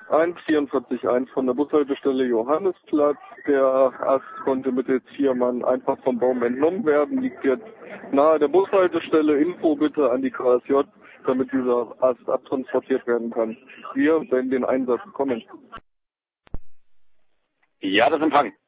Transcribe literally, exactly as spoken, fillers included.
eins vierundvierzig eins von der Bushaltestelle Johannisplatz. Der Ast konnte mittels vier Mann einfach vom Baum entnommen werden, liegt jetzt nahe der Bushaltestelle. Info bitte an die K S J, damit dieser Ast abtransportiert werden kann. Wir werden den Einsatz kommen. Ja, das Empfang.